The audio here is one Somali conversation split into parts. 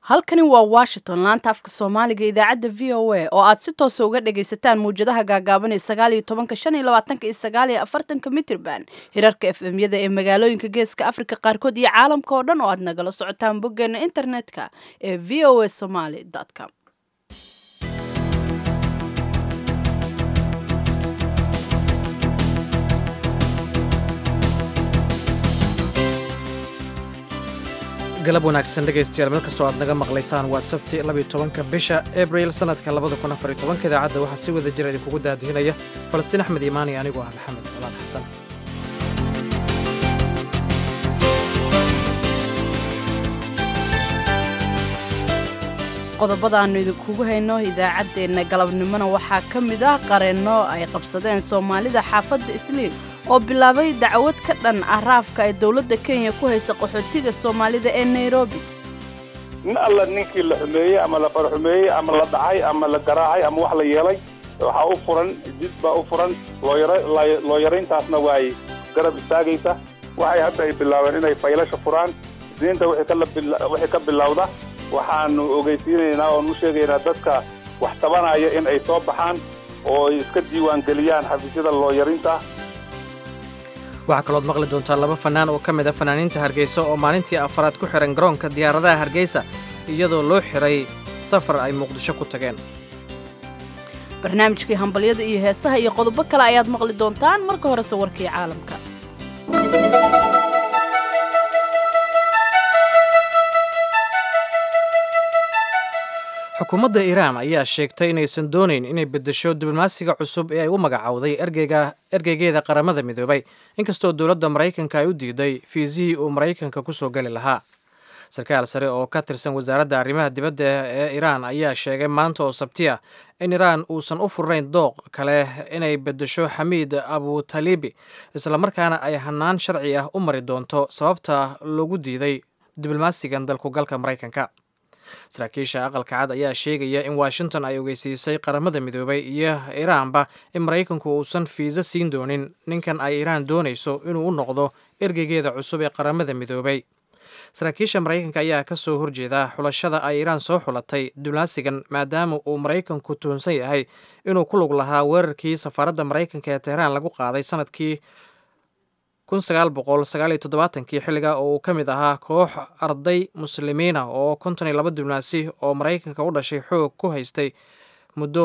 Halkani waa Washington laanta afka Soomaaliga idaacada VOA oo aad si toos ah uga dhagaysataan muujadaha gaagaaban ee 19 25 iyo 40 mitirban hirarka FM-yada ee magaalooyinka Geeska Afrika qaarkood iyo caalamka oo dhan oo aad nagala socotaan boggeena internetka ee voasomali.com. galab wanaagsan dhegaystayaal meel kastoo aad naga maqlaysaan waa sabti 12 bisha Abriil sanadka 2014 idaacadda waxaa si wada jira idinkugu daadihinaya Falastiin Axmed Iimaan iyo anigoo ah Maxamed Colaad Xasan. qodobada aanu idinkugu hayno idaacadeena galabnimona waxaa ka mid ah qareenno ay qabsadeen Soomaalida xaafadda Isliin oo bilaabay dacwad ka dhan ah raafka ay dawladda Kenya ku hayso qaxootiga Soomaalida ee Nairobi. alla ninkii la xumeeyay ama la farxumeeyay ama la dhacay ama la garaacay ama wax la yeelay waxa u furan jidba u furan looyarayntaasna way garab istaagaysa waxay hadda ay bilaabeen inay faylasha furaan diinta wixii ka bilowda waxaanu ogeysiinaynaa oo nu sheegaynaa dadka wax tabanaya in ay soo baxaan oo iska diiwaan geliyaan xafiisyada looyarinta. waxaa kaloo maqli doontaa laba fanaan oo ka mid ah fanaaniinta Hargeysa oo maalintii afraad ku xiran garoonka diyaaradaha Hargeysa iyadoo loo xiray safar ay Muqdisho ku tageen. barnaamijkii hambalyada iyo heesaha iyo qodobo kale ayaad maqli doontaan marka hore warkii caalamka. xukuumadda Iiraan ayaa sheegtay inaysan doonayn inay beddesho diblomaasiga cusub ee ay u magacawday ergeygeeda qaramada midoobay inkastoo dowladda Mareykanka ay u diiday fiisihii uu Mareykanka ku soo gali lahaa. sarkaal sare oo ka tirsan wasaaradda arrimaha dibadda ee Iiraan ayaa sheegay maanta oo Sabti ah in Iiraan uusan u furnayn dooq kale inay beddesho Xamiid Abu Talibi isla markaana ay hanaan sharci ah u mari doonto sababta loogu diiday diblomaasigan dalku galka Mareykanka. saraakiisha aqalka cad ayaa sheegaya in Washington ay ogeysiisay qaramada midoobay iyo Iiraanba in Mareykanku uusan fiisa siin doonin ninkan ay Iiraan doonayso inuu u noqdo ergeygeeda cusub ee qaramada midoobay. saraakiisha Mareykanka ayaa ka soo horjeeda xulashada ay Iiraan soo xulatay diblomaasigan maadaama uu Mareykanku tuhunsan yahay inuu ku lug lahaa weerarkii safaaradda Mareykanka ee Tehran lagu qaaday sanadkii 1979 xilliga oo uu ka mid ahaa koox arday muslimiina oo 52 diblomaasi oo Mareykanka u dhashay xoog ku haystay muddo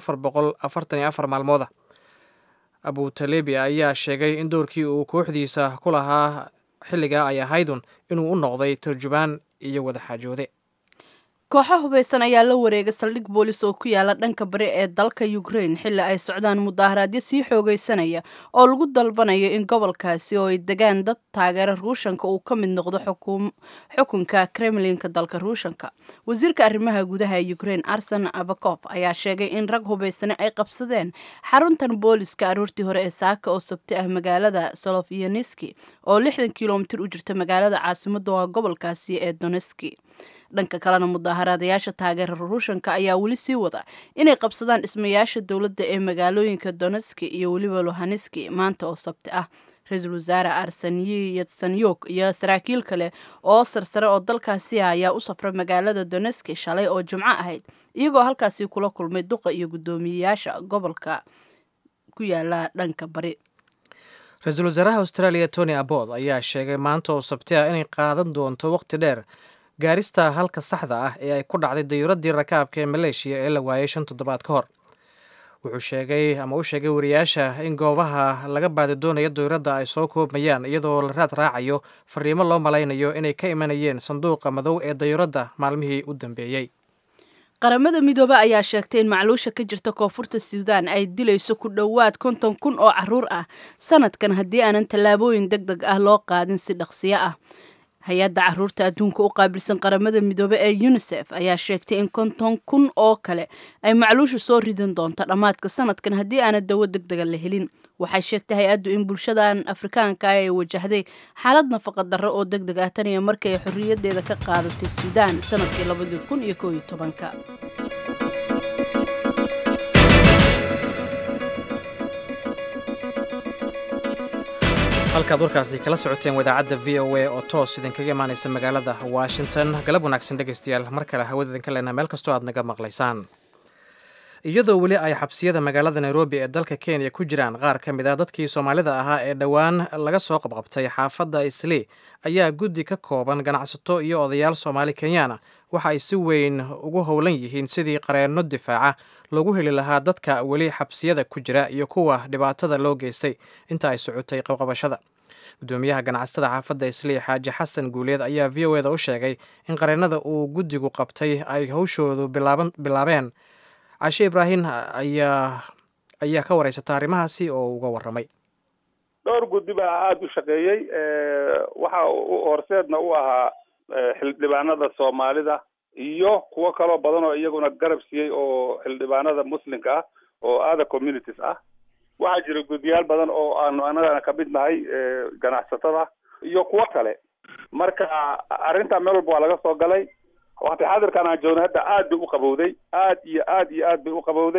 444 maalmood. Abu Talibi ayaa sheegay in doorkii uu kooxdiisa ku lahaa xilliga ay ahaydun inuu u noqday tarjubaan iyo wada xaajoode. kooxo hubeysan ayaa la wareegay saldhig boolis oo ku yaala dhanka bari ee dalka Ukraine xilli ay socdaan mudaharaadyo sii xoogeysanaya oo lagu dalbanayo in gobolkaasi oo ay degaan dad taageera Ruushka uu ka mid noqdo xukunka Kremlinka dalka Ruushka. wasiirka arrimaha gudaha ee Ukraine Arsen Avakov ayaa sheegay in rag hubeysan ay qabsadeen xaruntan booliska aroortii hore ee Saaka oo Sabti ah magaalada Solovyansk oo 60 kiiloomitir u jirta magaalada caasimadda gobolkaasi ee Donetsk. dhanka kalena mudaharaadayaasha taageera Ruushka ayaa weli sii wada inay qabsadaan dhismayaasha dawladda ee magaalooyinka Donetsk iyo weliba Luhansk maanta oo Sabti ah. Ra'iisul Wasaare Arseniy Yatsenyuk iyo saraakiil kale oo sarsare oo dalkaasi ayaa u safray magaalada Donetsk shalay oo Jimco ahayd iyagoo halkaasi kula kulmay duqa iyo gudoomiyayaasha gobolka ku yaala dhanka bari. Ra'iisul Wasaaraha Australia Tony Abbott ayaa sheegay maanta oo Sabti ah inay qaadan doonto waqti dheer gaarista halka saxda ah ee ay ku dhacday dayuuradii rakaabka ee Malaysia ee la waayay 5 toddobaad ka hor. wuxuu sheegay wariyaasha in goobaha laga baadi doonayo dayuuradda ay soo koobmayaan iyadoo la raad raacayo fariimo loo malaynayo inay ka imanayeen sanduuqa madow ee dayuuradda maalmihii u dambeeyay. qaramada midoobay ayaa sheegtay in macluusha ka jirta koonfurta Suudaan ay dilayso ku dhowaad 50,000 oo caruur ah sanadkan haddii aanan tallaabooyin degdeg ah loo qaadin si dhaqsiyo ah. hay-adda caruurta adduunka u qaabilsan qaramada midoobay ee UNICEF ayaa sheegtay in 50,000 oo kale ay macluusha soo ridan doonto dhammaadka sanadkan haddii aan dawo degdeg la helin. waxay sheegtay hay-addu in bulshadan Afrikaanka ay wajahday xaalad nafaqa darro oo degdeg ah tan iyo markii ay xorriyadeeda ka qaadatay Suudaan sanadkii 2011. halkaad warkaasi kala socoteen wadaacadda v o a oo toos idinkaga imaanaysa magaalada washington. galab wanaagsan dhegaystayaal, mar kale hawada idinka leenaha meel kastoo aad naga maqlaysaan. iyadoo weli ay xabsiyada magaalada nairobi ee dalka kenya ku jiraan qaar ka mid ah dadkii soomaalida ahaa ee dhowaan laga soo qabqabtay xaafadda islii, ayaa guddi ka kooban ganacsato iyo odayaal soomaali kenyaana waxa ay si weyn ugu howlan yihiin sidii qareenno difaaca loogu heli lahaa dadka weli xabsiyada ku jira iyo kuwa dhibaatada loo geystay inta ay socotay qabqabashada. gudoomiyaha ganacsatada xaafadda islii xaaji xasan guuleed ayaa v o eda u sheegay in qareennada uu guddigu qabtay ay hawshoodu bilaabeen. cashe ibraahim ayaa ka wareysata arrimahaasi oo uga warramay. dhowr guddi baa aada u shaqeeyey, waxa horseedna u ahaa xildhibaanada soomaalida iyo kuwo kaloo badan oo iyaguna garab siiyey oo xildhibaanada muslimka ah oo other communities ah. waxaa jira guddiyaal badan oo aanu anagana ka mid nahay ganacsatada iyo kuwo kale. marka arrintaa meel walba waa laga soo galay. waqti xaadirkan aan joogno hadda aad bay u qabowday, aad iyo aad bay u qabowday,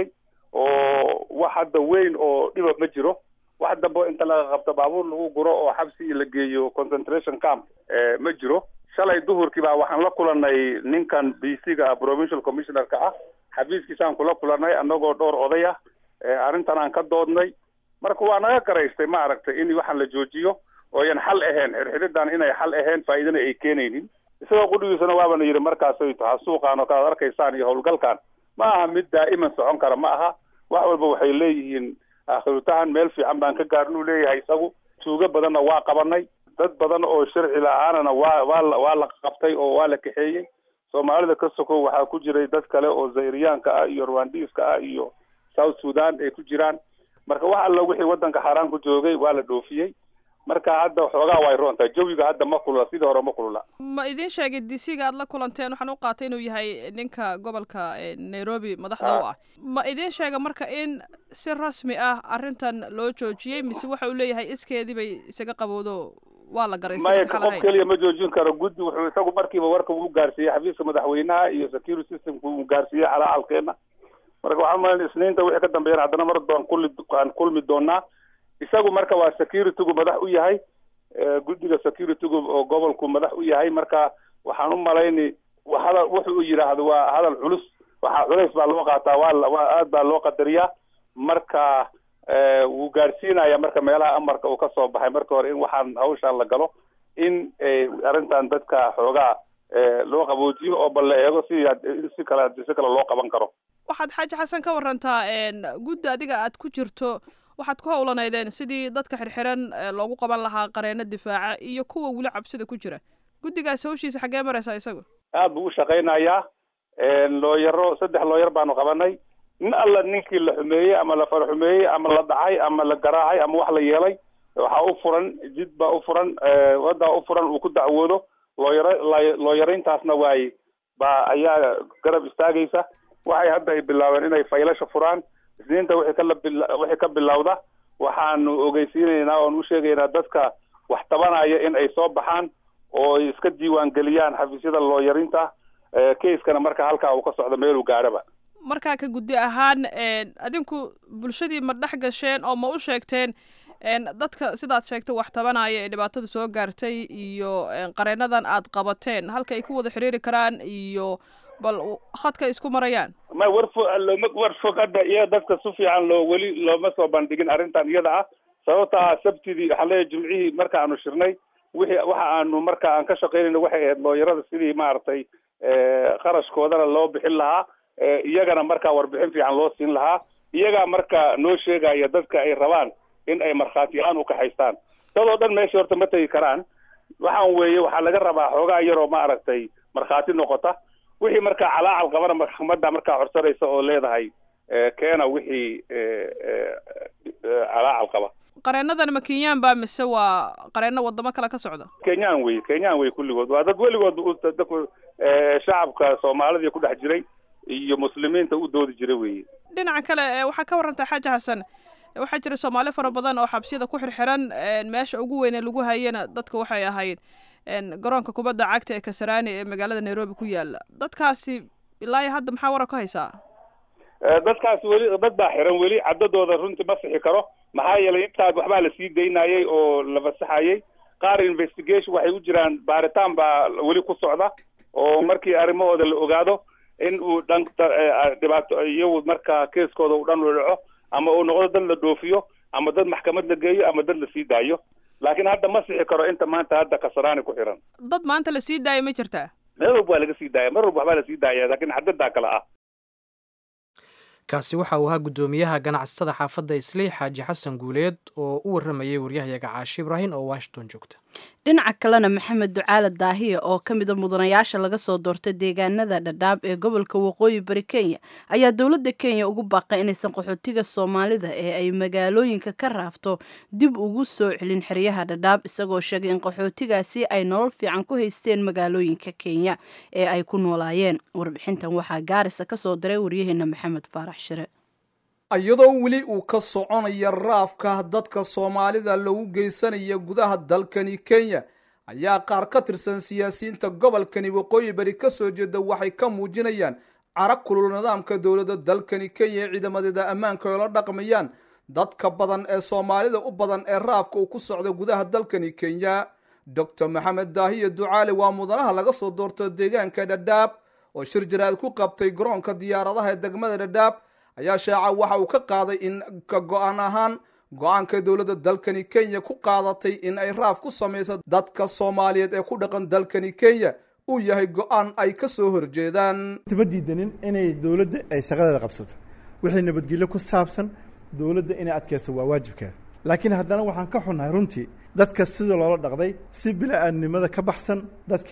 oo wax hadda weyn oo dhiba ma jiro. wax dambe inta laga qabto baabuur lagu guro oo xabsi la geeyo concentration camp ma jiro. shalay duhurkii baa waxaan la kulanay ninkan BC-ga provincial commissioner-ka ah, xafiiskiisaan kula kulanay annagoo dhowr oday ah. arrintan aan ka doodnay, marka waa naga garaystay ma aragtay in waxaan la joojiyo oo yan xal ahayn, xirxiridan inay xal ahayn, faa'iidana ay keenaynin. isagoo qudhigiisana waabana yidhi markaasay tahay suuqaan oo kalaad arkaysaan iyo howlgalkan ma aha mid daa'iman socon kara ma aha. wax walba waxay leeyihiin aakhirutahan meel fiican baan ka gaarnuu leeyahay isagu. tuugo badanna waa qabanay, dad badan oo sharci la-aanana waa la qabtay oo waa la kaxeeyey. soomaalida ka sokow waxaa ku jiray dad kale oo zairiyaanka ah iyo rwandiiska ah iyo south sudan ay ku jiraan. marka wax alla wixii waddanka xaaraan ku joogay waa la dhoofiyey. marka hadda xoogaa way roontaa, jawiga hadda ma kulula sidii hore ma kulula. ma idin sheegay DC-ga aad la kulanteen? waxaan u qaatay inuu yahay ninka gobolka Nairobi madaxda u ah. ma idin sheegay marka in si rasmi ah arrintan loo joojiyey mise waxa uu leeyahay iskeedii bay isaga qabowdo waa la garaystay? qof kaliya ma joojin karo. guddi wuxuu isagu markiiba warka uu gaarsiiyey xafiiska madaxweynaha iyo security systemku uu gaarsiiyey calaalkeena. marka waxaan malan isniinta wixii ka dambeeyana haddana mar aan kulmi doonaa. isagu marka waa security-gu madax u yahay, guddiga security-gu oo gobolku madax u yahay. marka waxaan u malayni wuxuu yidhaahdo waa hadal culus, waxaa culays baa loo qaataa, waa aad baa loo qadariyaa. marka wuu gaarsiinaya marka meelaha amarka uu ka soo baxay marka hore in waxaan hawshaan la galo, in arrintan dadka xoogaa loo qaboojiyo oo bal la eego si kale loo qaban karo. waxaad xaaji xasan ka warantaa guddi adiga aad ku jirto, waxaad ku howlanaydeen sidii dadka xirxiran loogu qaban lahaa qareenno difaaca iyo kuwa weli cabsida ku jira. guddigaas hawshiisa xaggee maraysaa isagu? aad buu u shaqaynayaa. looyaro 3 looyar baanu qabanay. nin alla ninkii la xumeeyey ama la farxumeeyey ama la dhacay ama la garaacay ama wax la yeelay waxaa u furan jid baa u furan, waddaa u furan uu ku dacwoodo. looyarayntaasna ayaa garab istaagaysa. waxay hadda ay bilaabeen inay faylasha furaan. isniinta wixii ka bilowda waxaanu ogeysiinaynaa oon u sheegaynaa dadka wax tabanaya in ay soo baxaan oo ay iska diiwaan geliyaan xafiisyada looyarinta. keiskana marka halkaa uu ka socdo meeluu gaaraba. markaa ka guddi ahaan adinku bulshadii ma dhex gasheen oo ma u sheegteen dadka sidaad sheegtay wax tabanaya ee dhibaatada soo gaartay iyo qareennadan aad qabateen halka ay ku wada xiriiri karaan iyo bal khadka isku marayaan? war fog hadda iyo dadka si fiican weli looma soo bandhigin arrintan iyada ah. sababtaa sabtidii waxaan leeyahay jumcihii marka aanu shirnay waxa aanu marka aan ka shaqaynayno waxay ahayd looyarada sidii maaragtay qarashkoodana loo bixin lahaa, iyagana markaa warbixin fiican loo siin lahaa. iyagaa marka noo sheegaya dadka ay rabaan in ay markhaatiyahaan u kaxaystaan. dadoo dhan meesha horta ma tegi karaan. waxaa laga rabaa xoogaa yaroo maaragtay markhaati noqota. wixii markaa calaacal qabana maxkamadda markaa codsanaysa oo leedahay keena wixii calaacal qaba. qareennadan ma kenyaan baa mise waa qareenno wadamo kale ka socda? kenyaan wey kulligood. waa dad weligood shacabka soomaalida ku dhex jiray iyo muslimiinta u doodi jiray weye. dhinaca kale waxaa ka warantaa xaaji xasan, waxaa jira soomaali fara badan oo xabsiyada ku xirxiran. meesha ugu weyn ee lagu hayana dadka waxay ahayd garoonka kubadda cagta ee Kasarani ee magaalada Nairobi ku yaala. dadkaasi ilaa hadda maxaa warar ka haysaa? dadkaasi weli dad baa xiran, weli cadadooda runtii ma sixi karo. maxaa yeelay intaa waxbaa la sii daynayay oo la fasaxayay. qaar investigation waxay u jiraan baaritaan baa weli ku socda oo markii arrimahooda la ogaado in uu dhibaato iyagu markaa keeskooda uu dhan dhaco ama uu noqdo dad la dhoofiyo ama dad maxkamad la geeyo ama dad la sii daayo. laakiin hadda ma sixi karo inta maanta hadda Kasarani ku xiran. dad maanta la sii daayo ma jirtaa? meel walba waa laga sii daaya, mar walba waxbaa la sii daaya, laakiin xadadaa kale ah. kaasi waxa uu ahaa guddoomiyaha ganacsatada xaafadda Islii Xaaji Xasan Guuleed oo u waramayay waryahayaga Caashi Ibraahin oo Washington joogta. dhinaca kalena Maxamed Ducaale Daahiye oo ka mid ah mudanayaasha laga soo doortay deegaanada Dadaab ee gobolka Waqooyi Bari Kenya ayaa dowladda Kenya ugu baaqay inaysan qaxootiga Soomaalida ee ay magaalooyinka ka raafto dib ugu soo celin xeryaha Dadaab, isagoo sheegay in qaxootigaasi ay nolol fiican ku haysteen magaalooyinka Kenya ee ay ku noolaayeen. Warbixintan waxaa Gaarisa ka soo diray waryaheena Maxamed Faarax Shire. iyadoo weli uu ka soconaya raafka dadka Soomaalida lagu geysanayo gudaha dalkani Kenya ayaa qaar ka tirsan siyaasiyiinta gobolkani Waqooyi Bari ka soo jeeda waxay ka muujinayaan caraq kulul nidaamka dowladda dalkani Kenya ciidamada ammaanka oo la dhaqmayaan dadka badan ee Soomaalida u badan ee raafka uu ku socdo gudaha dalkani Kenya. Dr. Maxamed Daahiye Ducaale waa mudanaha laga soo doortay deegaanka Dadaab oo shir jaraad ku qabtay garoonka diyaaradaha ee degmada Dadaab ayaa shaaca waxa uu ka qaaday in ka go'aan ahaan go'aanka dowladda dalkani Kenya ku qaadatay in ay raaf ku sameyso dadka Soomaaliyeed ee ku dhaqan dalkani Kenya uu yahay go'aan ay ka soo horjeedaan. Tibadiidanin inay dowladda ay shaqadeeda qabsato wixii nabadgelyo ku saabsan dowladda inay adkayso waa waajibkeeda, laakiin haddana waxaan ka xunnahay runtii dadka sida loola dhaqday si bila'aadnimada ka baxsan. dadkii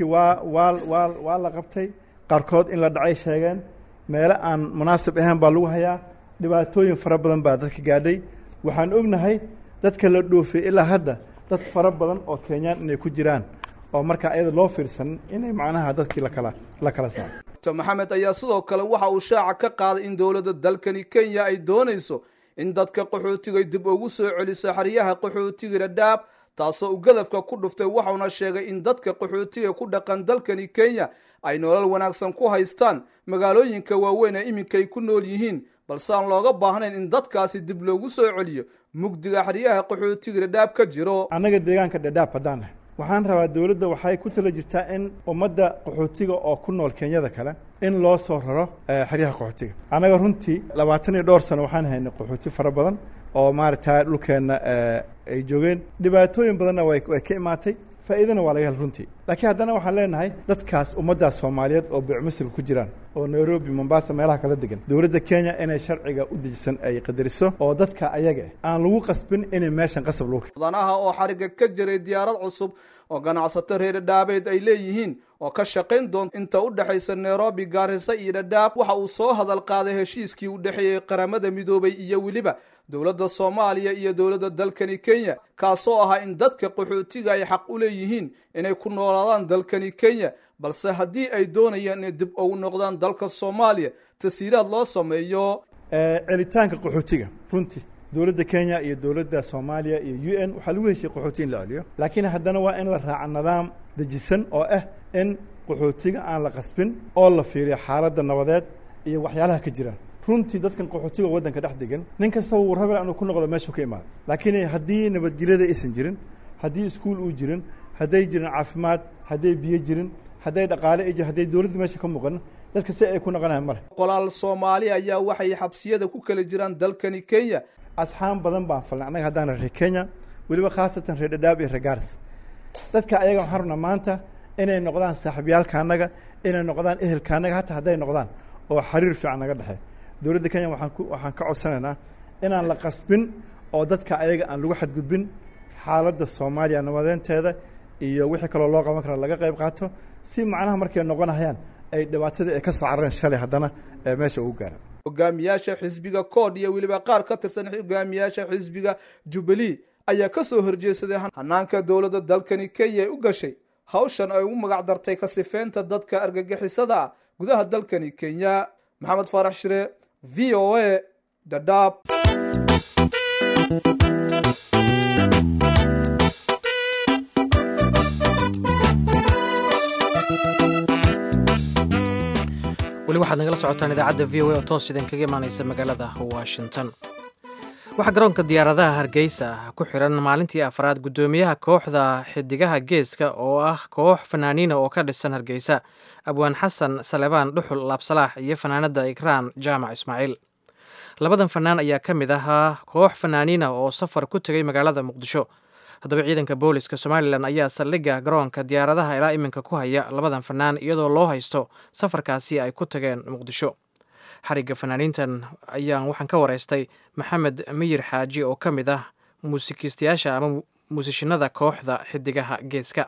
waa la qabtay, qaarkood in la dhacay sheegeen, meelo aan munaasib ahayn baa lagu hayaa, dhibaatooyin fara badan baa dadka gaadhay. waxaan ognahay dadka la dhoofay ilaa hadda dad fara badan oo Kenyaan inay ku jiraan oo marka ayada loo fiirsan inay macnaha dadkii la kala saaro. Dr. Maxamed ayaa sidoo kale waxa uu shaaca ka qaaday in dowladda dalkani Kenya ay doonayso in dadka qaxootiga dib ugu soo celiso xeryaha qaxootiga Dadaab, taasoo uu gadafka ku dhuftay. waxauna sheegay in dadka qaxootiga ku dhaqan dalkani Kenya ay nolol wanaagsan ku haystaan magaalooyinka waaweyn ee iminka ay ku nool yihiin, balse aan looga baahnayn in dadkaasi dib loogu soo celiyo mugdiga xeryaha qaxootiga Dadaab ka jiro. annaga deegaanka Dadaab haddaan nahay waxaan rabaa dowladda waxay ku tala jirtaa in ummadda qaxootiga oo ku nool Kenyada kale in loo soo raro xeryaha qaxootiga. annaga runtii 22 sano waxaan haynay qaxooti fara badan oo maaragtay dhulkeena ay joogeen, dhibaatooyin badanna way ka imaatay, faa'iidana waa laga hel runtii. laakiin haddana waxaan leenahay dadkaas ummadda Soomaaliyeed oo Misr ku jiraan oo Nairobi, Mombasa meelaha kala degan, dowladda Kenya inay sharciga u dejisan ay qadariso oo dadka ayaga aan lagu qasbin inay meeshan qasab loo keenay. mudanaha oo xariga ka jiray diyaarad cusub oo ganacsato reer Dadaab ay leeyihiin oo ka shaqayn doonta inta u dhaxaysa Nairobi, Garissa iyo Dadaab, waxa uu soo hadal qaaday heshiiskii u dhaxeeyay qaramada midoobay iyo weliba dowladda Soomaaliya iyo dowladda dalkani Kenya, kaasoo ahaa in dadka qaxootiga ay xaq u leeyihiin inay ku noolaadaan dalkani Kenya, balse haddii ay doonayaan inay dib ugu noqdaan dalka Soomaaliya tasiiraad loo sameeyo. celitaanka qaxootiga runtii dowladda Kenya iyo dowladda Soomaaliya iyo UN waxa lagu heshiiyay qaxootiga la celiyo, laakiin haddana waa in la raaco nidaam dejisan oo ah in qaxootiga aan la qasbin oo la fiiriyo xaaladda nabadeed iyo waxyaalaha ka jira. runtii dadkan qaxootiga waddanka dhex degan nin kasta uu rabo inuu ku noqdo meesha ka imaado, laakiin haddii nabadgelyada aysan jirin, haddii iskuul uu jirin, hadday jirin caafimaad, hadday biyo jirin, hadday dhaqaale ay jirin, hadday dowladda meesha ka muuqan, dadka si ay ku noqonayaan male. qolaal Soomaali ayaa waxay xabsiyada ku kala jiraan dalkani Kenya. asxaan badan baan falnay annaga haddaan reer Kenya, weliba khaasatan reer Dadaab iyo reer Garissa. dadka ayaga waxaan rabnaa maanta inay noqdaan saaxiibyaalka annaga, inay noqdaan ehelka annaga, hataa hadday noqdaan oo xiriir fiican naga dhexeeyo. dowladda Kenya waxaan ka codsanaynaa inaan la qasbin oo dadka ayaga aan lagu xadgudbin, xaaladda Soomaaliya nabadeynteeda iyo wixii kaloo loo qaban kara laga qayb qaato, si macnaha markay noqonayaan ay dhibaatada ay ka soo carareen shalay haddana meesha ugu gaaraan. hogaamiyaasha xisbiga CORD iyo weliba qaar ka tirsan hogaamiyaasha xisbiga Jubilee ayaa ka soo horjeesaday hanaanka dowladda dalkani Kenya ay u gashay hawshan ay ugu magac dartay ka sifeynta dadka argagixisada ah gudaha dalkani Kenya. Maxamed Faarax Shire, VOA, Dadaab. weli waxaad nagala socotaan idaacadda VOA oo toos idin kaga imaanaysa magaalada Washington. waxaa garoonka diyaaradaha hargeysa ku xiran maalintii afraad guddoomiyaha kooxda xidigaha geeska oo ah koox fanaaniina oo ka dhisan hargeysa abwaan xasan salebaan dhuxul laabsalaax iyo fanaanada ikraan jaamac ismaaciil labadan fanaan ayaa ka mid ahaa koox fanaaniina oo safar ku tegay magaalada muqdisho haddaba ciidanka booliska somalilan ayaa saldhigga garoonka diyaaradaha ilaa iminka ku haya labadan fanaan iyadoo loo haysto safarkaasi ay ku tageen muqdisho xarigga fanaaniintan ayaan waxaan ka wareystay maxamed miyir xaaji oo ka mid ah muusikiistayaasha ama muusishinada kooxda xidigaha geeska.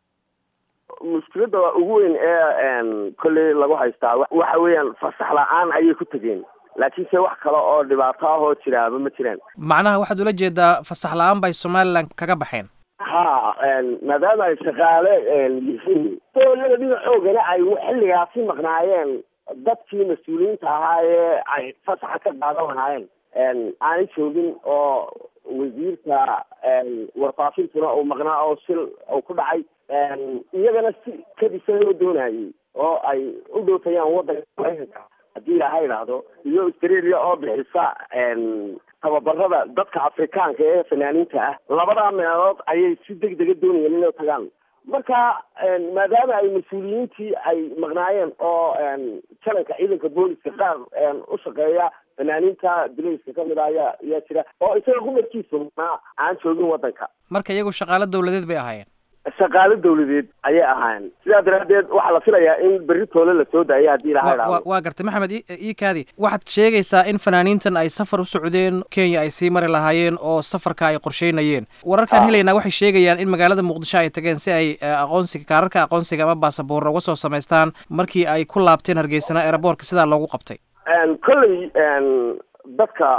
mushkiladda ugu weyn ee kolley lagu haystaa waxa weeyaan fasax la-aan ayay ku tegeen laakiinse wax kale oo dhibaato ah oo jiraaba ma jiraan. macnaha waxaad ula jeedaa fasax la-aan bay somalilan kaga baxeen? ha maadaama ay shaqaale yihiin dowlada dhinacoogana ay xilligaasi maqnaayeen dadkii mas-uuliyiinta ahaa ee ay fasaxa ka qaadan lahaayeen aanay joogin oo wasiirka warfaafintuna uu maqnaa oo shil uu ku dhacay iyagana si kadisa loo doonayay oo ay u dhoofayaan waddanka maraykanka haddii ilaaha idhaahdo iyo australia oo bixisa tababarada dadka afrikaanka ee fanaaniinta ah labadaa meelood ayay si deg dega doonayeen inay tagaan marka maadaama ay mas-uuliyiintii ay maqnaayeen oo jalanka ciidanka booliska qaar u shaqeeya fanaaniinta bilayska kamid ah ayaa jira oo isaga gumarkiisa maqnaa aan joogin waddanka. marka iyagu shaqaalo dawladeed bay ahaayeen? shaqaalo dawladeed ayay ahaayeen sidaa daraadeed waxaa la filayaa in berri toole lasoo daayay haddii ilaha idhaahdo. waa gartay maxamed iikaadi waxaad sheegaysaa in fanaaniintan ay safar u socdeen kenya ay sii mari lahaayeen oo safarka ay qorsheynayeen wararkaan helaynaa waxay sheegayaan in magaalada muqdisho ay tageen si ay aqoonsiga kaararka aqoonsiga ama baasaboorna uga soo samaystaan markii ay ku laabteen hargeysana eeraboorka sidaa loogu qabtay. kolley dadka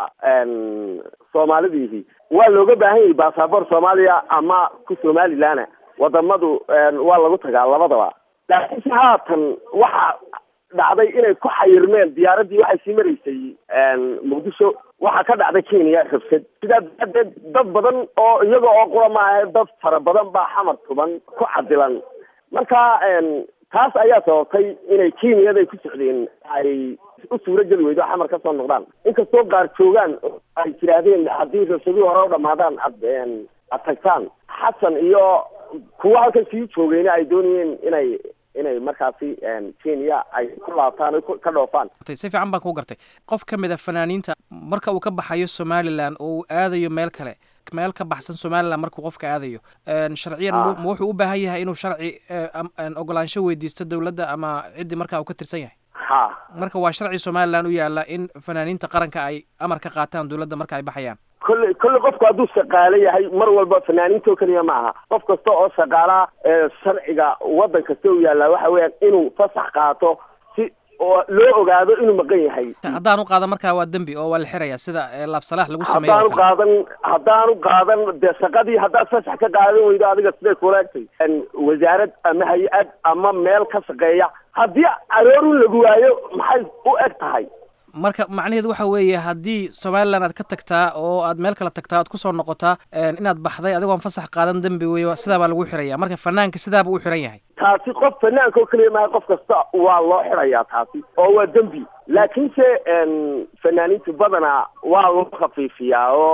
soomaalidiihi waa looga baahan yahay baasaboor soomaaliya ama ku somalilan wadamadu waa lagu tagaa labadaba laakiinse haatan waxa dhacday inay ku xayirmeen diyaaraddii waxay sii maraysay muqdisho waxaa ka dhacday kenya rabsad sidaa daraadeed dad badan oo iyaga oo qura maaha dad fara badan baa xamar tuban ku cadilan marka taas ayaa sababtay inay kenyada ay ku socdeen ay u suura geli weydo xamar ka soo noqdaan inkastoo qaar joogaan ay jiraahdeen haddii rabsaduhu hore u dhamaadaan ad tagtaan xasan iyo kuwa halkan sii joogeyna ay doonayeen inay markaasi kenya ay ku laabtaan ka dhoofaan. si fiican baan kuu gartay qof ka mid a fanaaniinta marka uu ka baxayo somalilan oo uu aadayo meel kale meel ka baxsan somalilan markuu qofka aadayo sharciyan ma wuxuu u baahan yahay inuu sharci ogolaansho weydiisto dawladda ama ciddii markaa uu ka tirsan yahay? ha marka waa sharci somalilan u yaala in fanaaniinta qaranka ay amar ka qaataan dawladda marka ay baxayaan? kolley qofku hadduu shaqaale yahay mar walba fanaaniinta oo keliya ma aha qof kasta oo shaqaalaha sharciga waddan kasta u yaallaa waxa weeyaan inuu fasax qaato si oo loo ogaado inuu maqan yahay. haddaan u qaadan markaa waa dembi oo waa la xirayaa sida laabsalaax lagu sameeyo. haddaan u qaadan dee shaqadii haddaad fasax ka qaadan weydo adiga siday kula egtay wasaarad ama hay-ad ama meel ka shaqeeya haddii aroorun lagu waayo maxay u eg tahay? marka macnaheedu waxa weeye haddii somalilan aad ka tagtaa oo aad meel kala tagtaa aad kusoo noqotaa inaad baxday adigoon fasax qaadan dembi weeye sidaa baa lagu xiraya marka fanaanka sidaaba u xiran yahay. taasi qof fanaanka oo keliya maaha qof kasta waa loo xirayaa taasi oo waa dembi laakiinse fanaaniinta badanaa waa loo khafiifiyaa oo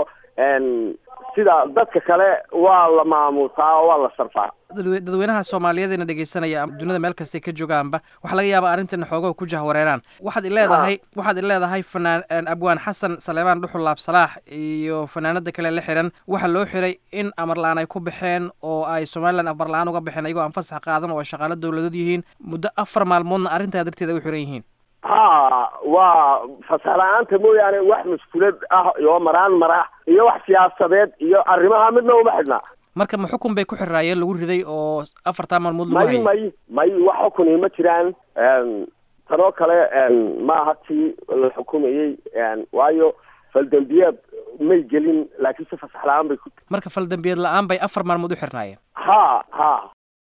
sida dadka kale waa la maamuusaa oo waa la sharfaa. dadweynaha soomaaliyeedna dhegeysanaya dunida meel kastay ka joogaanba waxaa laga yaabaa arrintan xoogaha ku jahwareeraan waxaad ileedahay fanaan abwaan xasan salebaan dhuxul laabsalaax iyo fanaanada kale la xiran waxaa loo xiray in amar la-aan ay ku baxeen oo ay somalilan amar la-aan uga baxeen ayagoo aan fasax qaadan oo ay shaqaalo dawladood yihiin muddo 4 maalmoodna arrintaa darteed ay u xiran yihiin. waa fasax la-aanta mooyaane wax mushkilad ah iyo maraan maraax iyo wax siyaasadeed iyo arrimaha midna uma xidhnaa. marka ma xukun bay ku xiraayeen lagu riday oo 4 maalmood lagu hayay? may wax xukuni ma jiraan tanoo kale ma aha tii la xukumayey waayo faldambiyeed may gelin laakiin si fasax la-aan bay marka faldambiyeed la-aan bay 4 maalmood u xirnaayeen? ha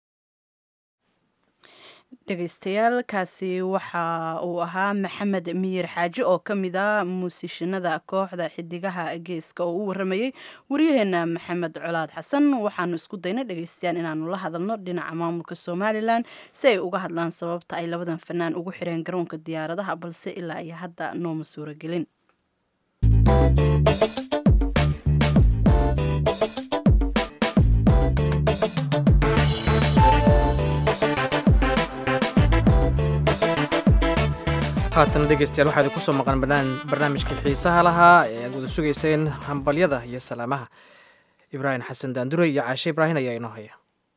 dhegeystayaal kaasi waxa uu ahaa maxamed miyir xaaji oo ka mid ah muusishinada kooxda xidigaha geeska oo u waramayey waryaheena maxamed colaad xasan. waxaanu isku daynay dhegeystayaal inaanu la hadalno dhinaca maamulka somalilan si ay uga hadlaan sababta ay labadan fanaan ugu xireen garoonka diyaaradaha balse ilaa iyo hadda nooma suuragelin. haatan dhegeystayaal waxaa idinku soo maqan barnaamijkii xiisaha lahaa ee aad wada sugayseen hambalyada iyo salaamaha. ibraahim xasan daandure iyo caashe ibraahim ayaa inoo haya.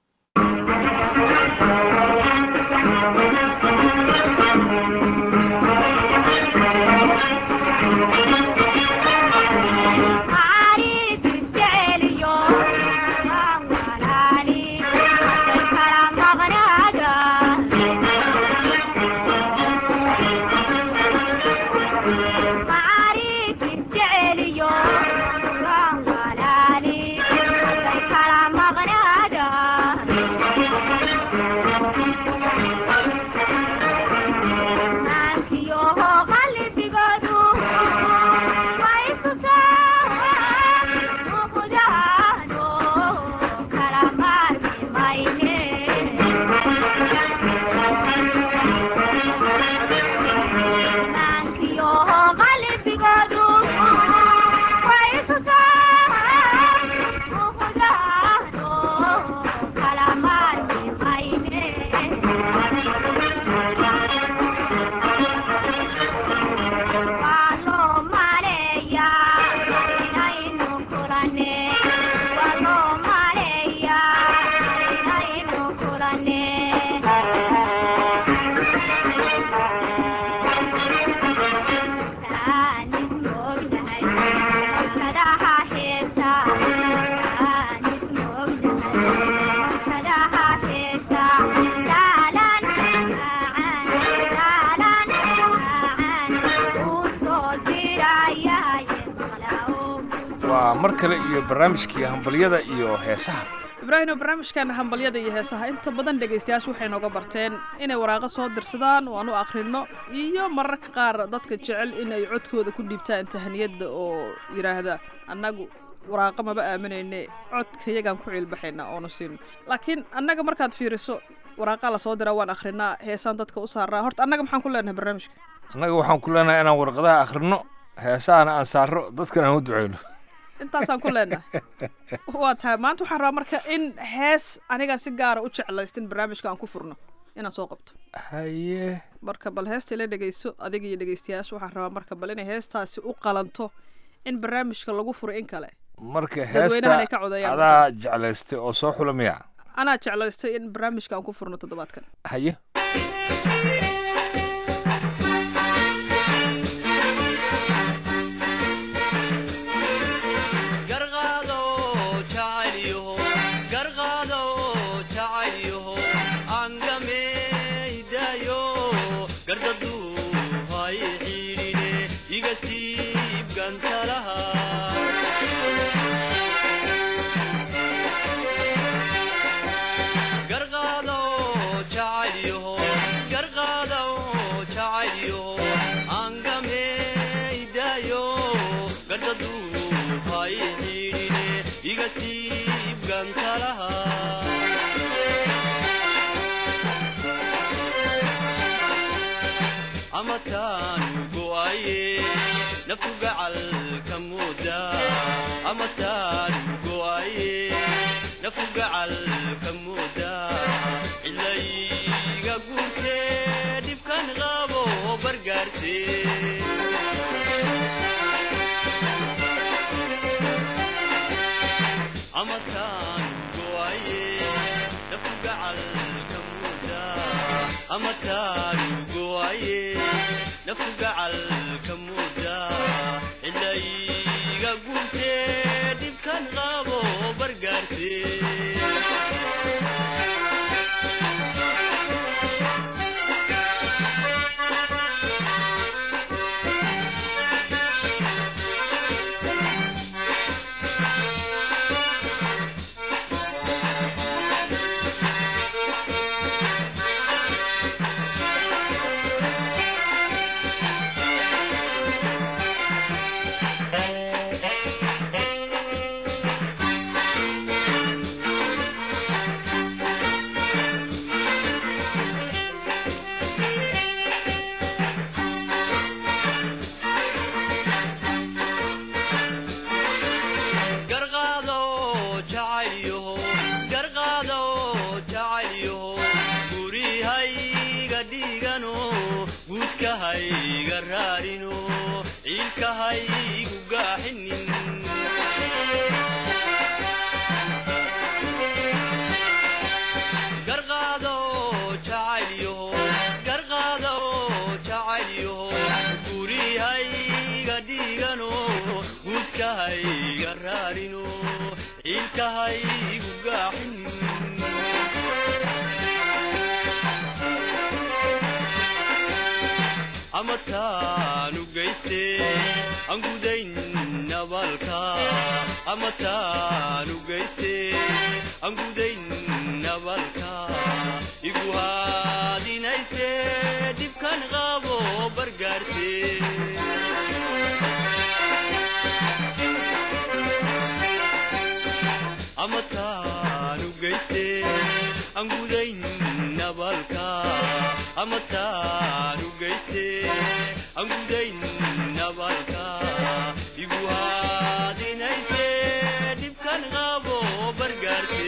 mar kale iyo barnaamijkii hambalyada iyo heesaha. ibraahim barnaamijkan hambalyada iyo heesaha inta badan dhageystayaashu waxay nooga barteen inay waraaqo soo dirsadaan oo aan u akhrino iyo mararka qaar dadka jecel inay codkooda ku dhiibtaan tahaniyada oo yiraahda annagu waraaqo maba aaminayne codkayagaan ku cilbaxayna oo nasiino. laakiin annaga markaad fiiriso waraaqa la soo diraa waan akhrinaa heesaan dadka u saaraa. horta annaga maxaan ku leenahay barnaamijka? annaga waxaan ku leenahay inaan warqadaha akhrino, heesahana aan saaro, dadkana aan u duceyno. intaasaan ku leenahay. waa tahay maanta waxaan rabaa marka in hees anigaan si gaara u jeclaystin barnaamijka aan ku furno inaan soo qabto. haye marka bal heesta ila dhegeyso adiga iyo dhegeystayaasha. waxaan rabaa marka bal inay heestaasi u qalanto in barnaamijka lagu furo in kale. marka heesta adaa jeclaystay oo soo xulamaya? anaa jeclaystay in barnaamijka aan ku furno toddobaadkan. haye wiilkahayga raarino ciilkahaygu gaaxinin garqaado jacaylyo gurihayga dhigano guudkahayga raarino ciilkahaygu gaaxinin amataanu geyste aan gudayn nabalka amataanu geyste aan gudayn nabalka igu haadinayse dhibkan qabo bargaarse amataanu geyste aan gudayn nabalka amataanu geyste aan gudayn nabalka igu haadinayse dhibkan qabo bargaarse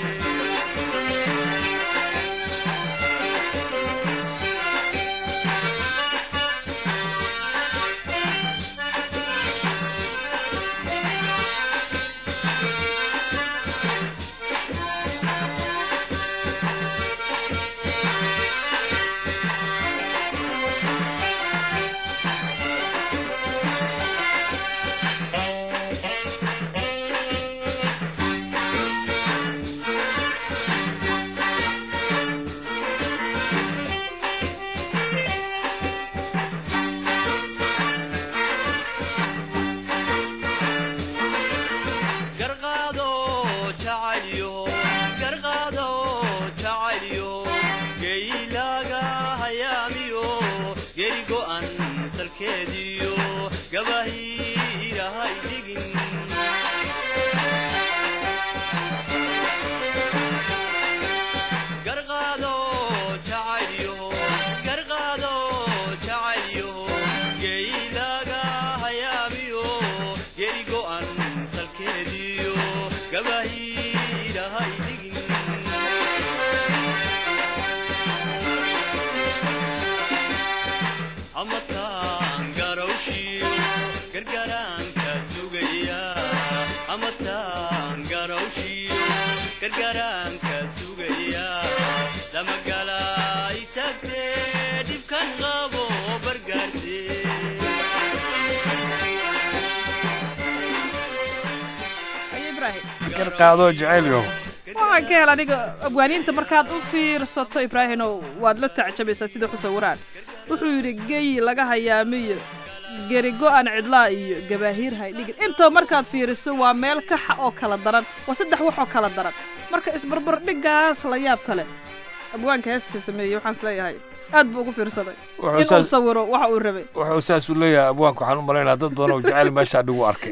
garqaado jacaylyo waxaan ka hel aniga abwaaniinta markaad u fiirsato ibraahimow waad la tacjabaysaa sida ku sawiraan wuxuu yidhi gey laga hayaamiyo gerigo aan cidlaa iyo gabaahiir haydhigin inta markaad fiiriso waa meel kaxa oo kala daran waa saddex wax oo kala daran marka isbarbardhigaas la yaab kale abwaanka heesta sameeyey waxaan isleeyahay aad buu ugu fiirsaday inuu sawiro waxa uu rabay wuxuu saas u leeyahay abwaanka waxaan u malaynayaa dad badan oo jacayl meeshaa dhigu arkay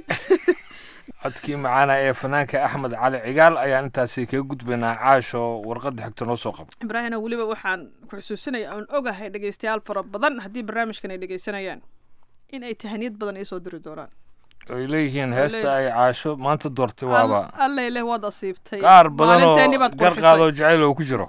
codkii macaana ee fanaanka axmed cali cigaal ayaan intaasi kaga gudbaynaa caasho warqadda xigta noo soo qabo ibraahimow weliba waxaan ku xusuusinaya oon ogahay dhegaystayaal fara badan haddii barnaamijkan ay dhegaysanayaan in ay tahaniyad badan ii soo diri doonaan ay leeyihiin heesta ay caasho maanta doortay waaba allele waad asiibtay qaar badanoo garqaadoo jacayl oo ku jiro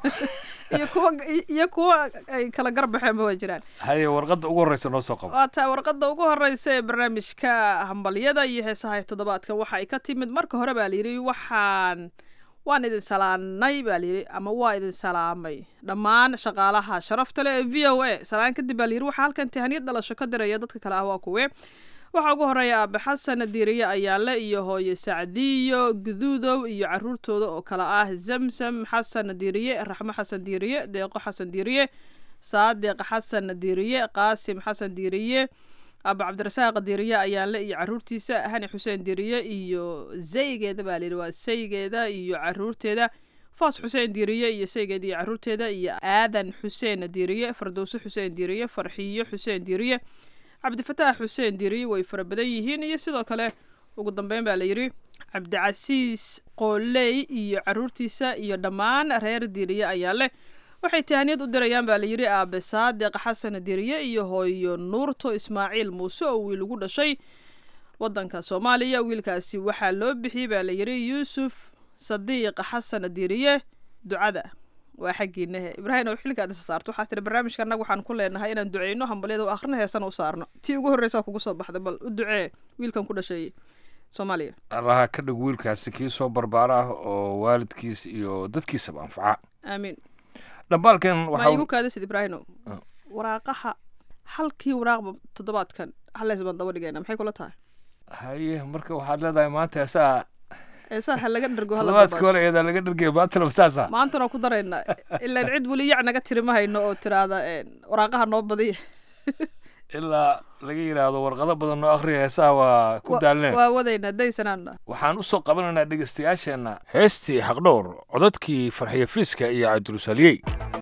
iyo kuwa ay kala garbaxeenba waa jiraan haye warqadda ugu horreysa noo soo qabo waa taa warqadda ugu horreysa ee barnaamijka hambalyada iyo heesaha toddobaadkan waxa ay ka timid marka hore baa layidhi waan idin salaanay baa layidhi ama waa idin salaamay dhammaan shaqaalaha sharafta leh ee v o a salaan kadib baa layidhi waxaa halkan tahaniyad dhalasho ka diraya dadka kale ah waa kuwe waxaa ugu horeeya aabe xasan diiriye ayaanle iyo hooye sacdiyo guduudow iyo caruurtooda oo kale ah zamsam xasan diiriye raxmo xasan diiriye deeqo xasan diiriye saadiq xasan diiriye qaasim xasan diiriye aba cabdirasaaq diiriye ayaanle iyo caruurtiisa hani xuseen diiriye iyo zaygeeda baa layidhi waa saygeeda iyo caruurteeda faas xuseen diiriye iyo saygeeda iyo caruurteeda iyo aadan xuseen diiriye fardowse xuseen diiriye farxiyo xuseen diiriye cabdifataax xuseen diiriye way fara badan yihiin iyo sidoo kale ugu dambeyn baa layidhi cabdicasiis qooley iyo caruurtiisa iyo dhammaan reer diiriye ayaa leh waxay tahaniyad u dirayaan baa layidhi aabe saadiq xasan diiriye iyo hooyo nuurto ismaaciil muuse oo wiil ugu dhashay wadanka Soomaaliya. Wiilkaasi waxaa loo bixiyay baa layidhi yuusuf sadiiq xasan diiriye ducada waa xaggiinahe ibraahim oo xilligaad isa saarto waxaa tiri barnaamijka annaga waxaan ku leenahay inaan duceyno hambalyada u akhrina heesana u saarno tii ugu horreysaa kugu soo baxday bal u ducee wiilkan ku dhashay soomaaliya allaha ka dhig wiilkaasi kii soo barbaara ah oo waalidkiis iyo dadkiisaba anfaca aamiin dhambaalkan ma igu kaadisid ibraahino waraaqaha halkii waraaqba toddobaadkan haleys baan daba dhigayna maxay kula tahay haye marka waxaad leedahay maanta heesaha ha laga dhergo toddobaadka hore eedaa laga dhergaya maantana saasa maantana ku daraynaa ilaan cid weli yac naga tiri ma hayno oo tiraada waraaqaha noo badiya ilaa laga yidhaahdo warqado badan noo akhriya heesaha waa ku daalneen waa wadaynaa daysanaana waxaan usoo qabanaynaa dhegeystayaasheenna heestii xaqdhowr codadkii farxiyo fiiska iyo cabdirusaliyey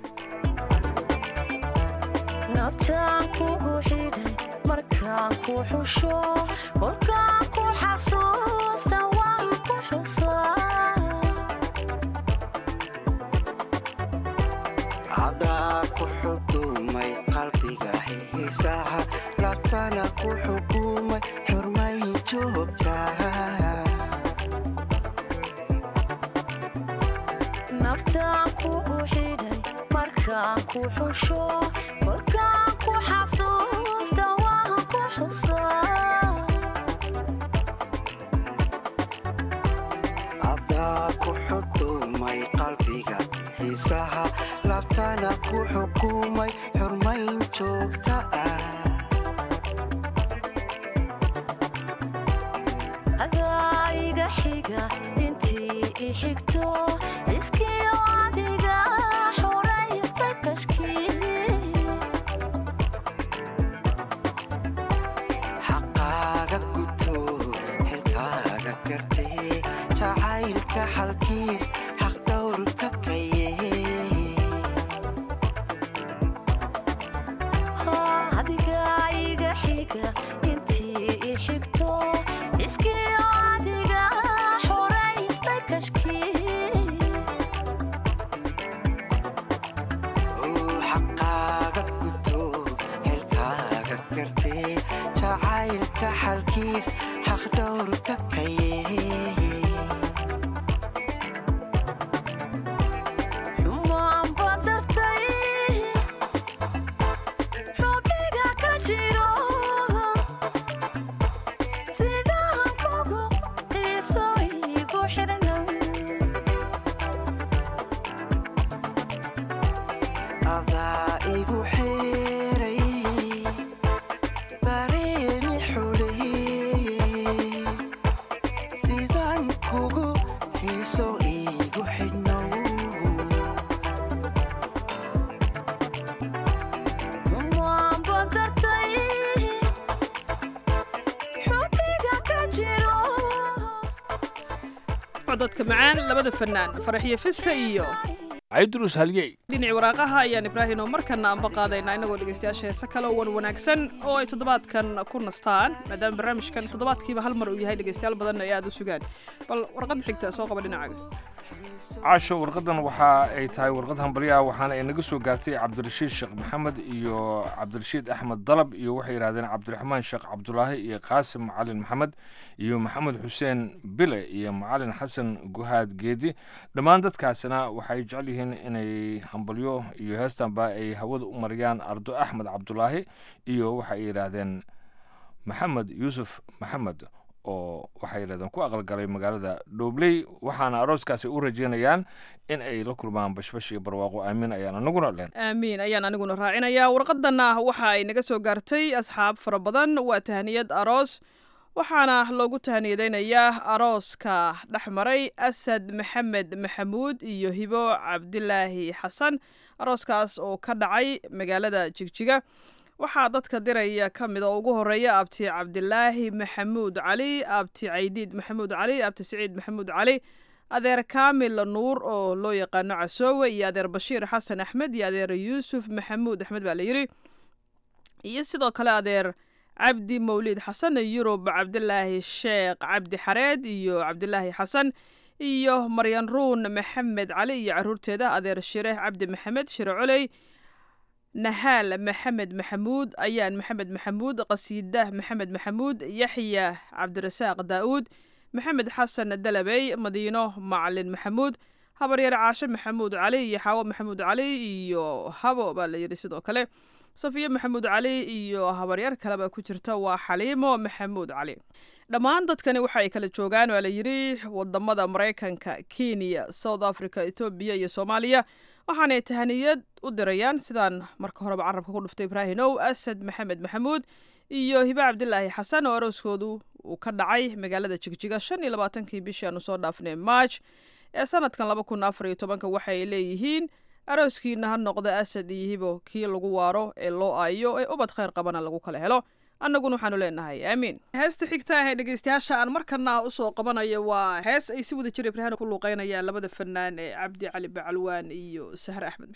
naftaan kugu xidhay markaan ku xusho kolkaan ku xasuusta waan ku xusaa cadaa ku xukumay qalbiga xiisaha labtana ku xukumay xurmay joogtaa naftaan kugu xidhay markaan ku xusho kolkaan ku xasuusta waan ku xusaa cadaa ku xukumay qalbiga xiisaha labtana ku xukumay xurmayn joogta adaa iga xiga intii i xigto iskiyo adiga xoraysta kashkii xaqaaga guto xilkaaga gartee jacaylka xalkiis xaq dhowrka kaye adiga iga xiga intii i xigto iskiyo adiga xoraysta kashkii xaqaaga guto xilkaaga gartee jacaylka xalkiis xaq dhowrka kaye xumaan badartay xubniga ka jiro sidaan kugu xiiso igu xidhnow adaa igu xeeray dareemi xuleeyey sidaan kugu xiiso igu xidhnow xumaan badartay xubniga ka jiro codadka macaan labada fanaan faraxiyo fiska iyo cabdirus haliyey dhinaci waraaqaha ayaan ibraahim oo markana anba qaadaynaa inagoo dhegeystayaasha heese kale oo wan wanaagsan oo ay toddobaadkan ku nastaan maadaama barnaamijkan toddobaadkiiba hal mar uu yahay dhegeystayaal badanna ay aada u sugaan bal warqadda xigta soo qaba dhinacaaga caasho warqadan waxa ay tahay warqad hambalyaha waxaana ay naga soo gaartay cabdirashiid sheekh maxamed iyo cabdirashiid axmed dalab iyo waxay yidhahdeen cabdiraxmaan sheekh cabdulaahi iyo qaasim macalin maxamed iyo maxamed xuseen bile iyo macalin xasan guhaad geedi dhammaan dadkaasina waxay jecel yihiin inay hambalyo iyo heestanba ay hawada u mariyaan ardo axmed cabdulaahi iyo waxay yidhaahdeen maxamed yuusuf maxamed oo waxay yidhahdeen ku aqalgalay magaalada dhoobley waxaana arooskaasi u rajeynayaan in ay la kulmaan bashbash iyo barwaaqo aamiin ayaan anaguna leen aamiin ayaan aniguna raacinayaa warqadanna waxa ay naga soo gaartay asxaab fara badan waa tahaniyad aroos waxaana loogu tahaniyadeynayaa arooska dhex maray asad maxamed maxamuud iyo hibo cabdilaahi xasan arooskaas oo ka dhacay magaalada jigjiga waxaa dadka diraya ka mid oo ugu horeeya abti cabdilaahi maxamuud cali abti caydiid maxamuud cali abti siciid maxamuud cali adeer kaamil nuur oo loo yaqaano casoowe iyo adeer bashiir xasan axmed iyo adeer yuusuf maxamuud axmed baa la yidhi iyo sidoo kale adeer cabdi mawliid xasan yurub cabdilaahi sheekh cabdi xareed iyo cabdilaahi xasan iyo maryan ruun maxamed cali iyo caruurteeda adeer shireeh cabdi maxamed shire coley nahaal maxamed maxamuud ayaan maxamed maxamuud qasiidah maxamed maxamuud yaxya cabdirasaaq daa'uud maxamed xasan dalabey madiino macalin maxamuud habaryar caashe maxamuud cali iyo xaawo maxamuud cali iyo habo baa la yidhi sidoo kale safiye maxamuud cali iyo habaryar kaleba ku jirta waa xaliimo maxamuud cali dhammaan dadkani waxa ay kala joogaan waa la yidhi wadamada maraykanka kenya south africa ethoobiya iyo soomaaliya waxaanay tahaniyad u dirayaan sidaan marka horeba carabka ku dhuftay ibraahimow asad maxamed maxamuud iyo hibe cabdilaahi xasan oo arooskoodu uu ka dhacay magaalada jigjiga 25kii bishii aanu soo dhaafnay march ee sanadkan 2014 waxay leeyihiin arooskiina ha noqda asad iyo hibo kii lagu waaro ee loo aayo ee ubad khayr qabana lagu kala helo annaguna waxaanu leenahay aamiin heesta xigta ah ee dhegeystayaasha aan markana usoo qabanayo waa hees ay si wada jir ibraahim ku luuqeynayaan labada fanaan ee cabdi cali bacalwaan iyo sahre axmed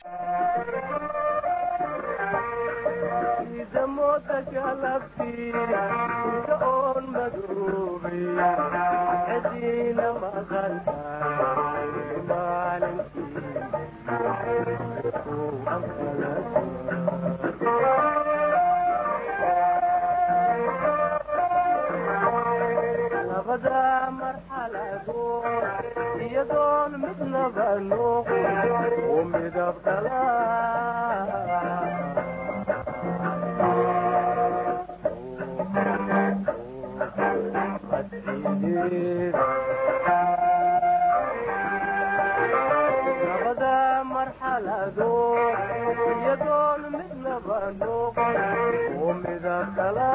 iyadoon midnaba noqon oo midab labada marxalado iyadoon midnaba noqon oo midab kala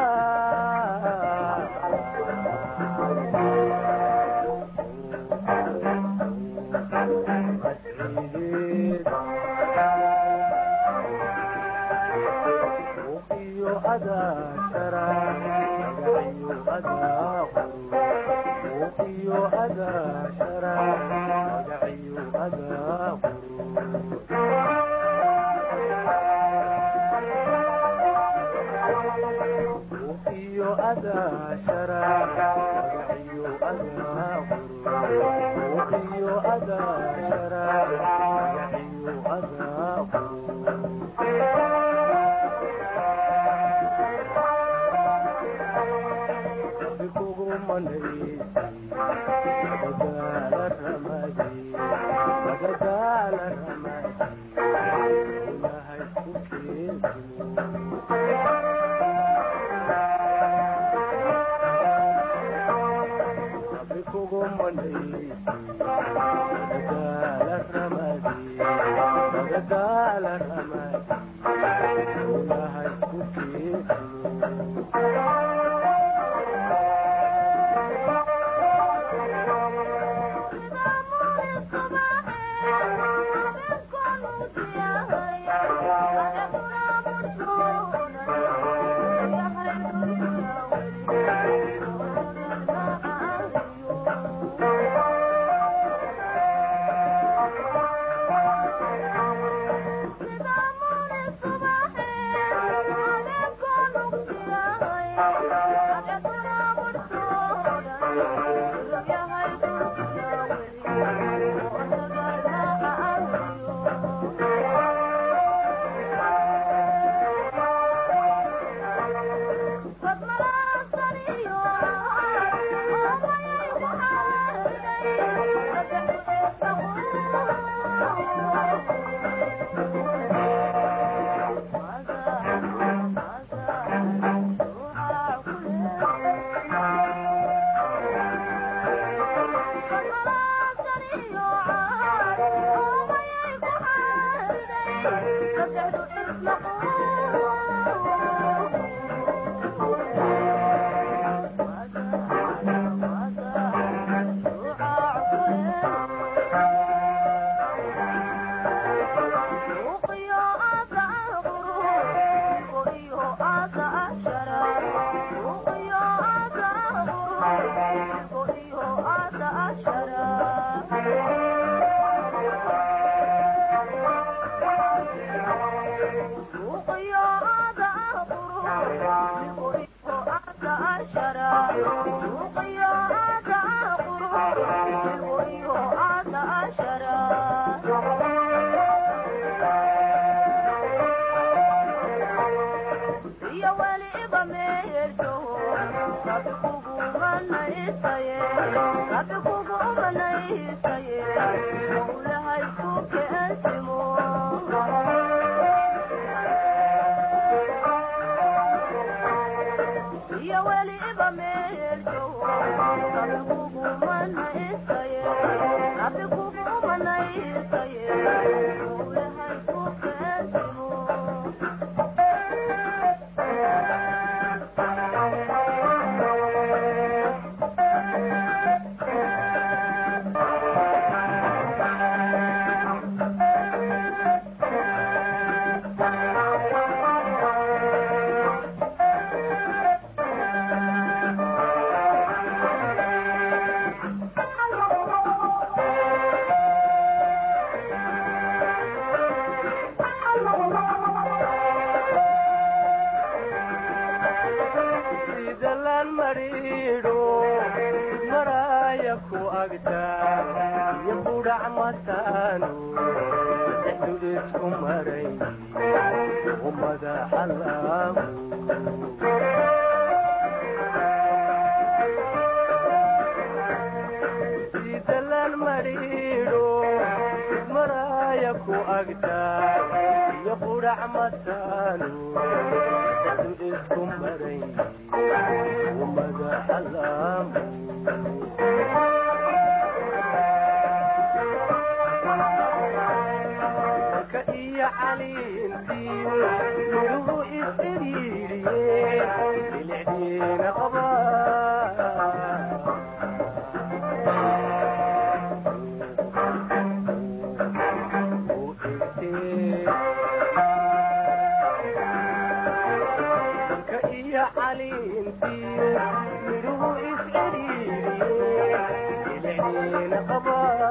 Thank you. mataano dhexdu isku maray ummada xalaamu sidalaan mariidho maraya ku agtaa iyo qudhac mataano dhexdu isku maray ummada xalaamu iyo caliintii midhuhu isxidhiidhiyeen bilicdiina qabaa iyo caliintii midhuhu isxidhiidhiyeen bilicdiina qabaa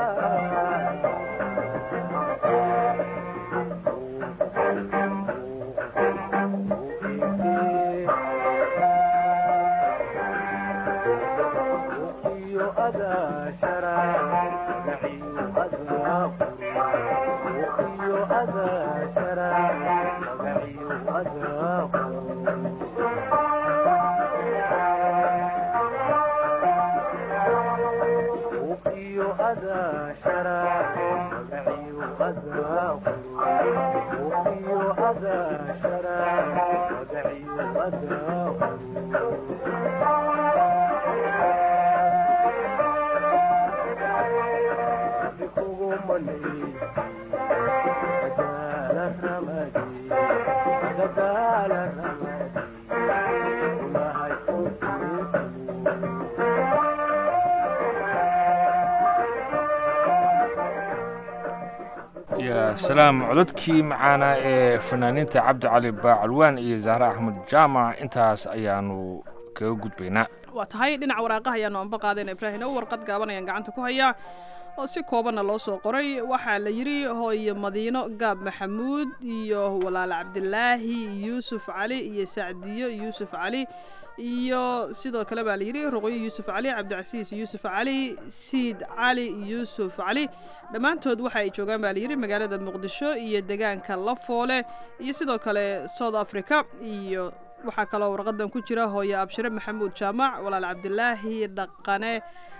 salaam codadkii macaana ee fanaaniinta cabdi cali baacalwaan iyo zahra axmed jaamac intaas ayaanu kaga gudbaynaa waa tahay dhinaca waraaqaha ayaanu anba qaadayna ibraahim oo warqad gaaban ayaan gacanta ku hayaa oo si koobanna loo soo qoray waxaa la yidhi hooyo madiino gaab maxamuud iyo walaal cabdilaahi yuusuf cali iyo sacdiyo yuusuf cali iyo sidoo kale baa la yidhi ruqyo yuusuf cali cabdicasiis yuusuf cali siid cali yuusuf cali dhammaantood waxa ay joogaan baa la yidhi magaalada muqdisho iyo deegaanka lafoole iyo sidoo kale south africa iyo waxaa kaloo warqadan ku jira hooyo abshire maxamuud jaamac walaal cabdilaahi dhaqane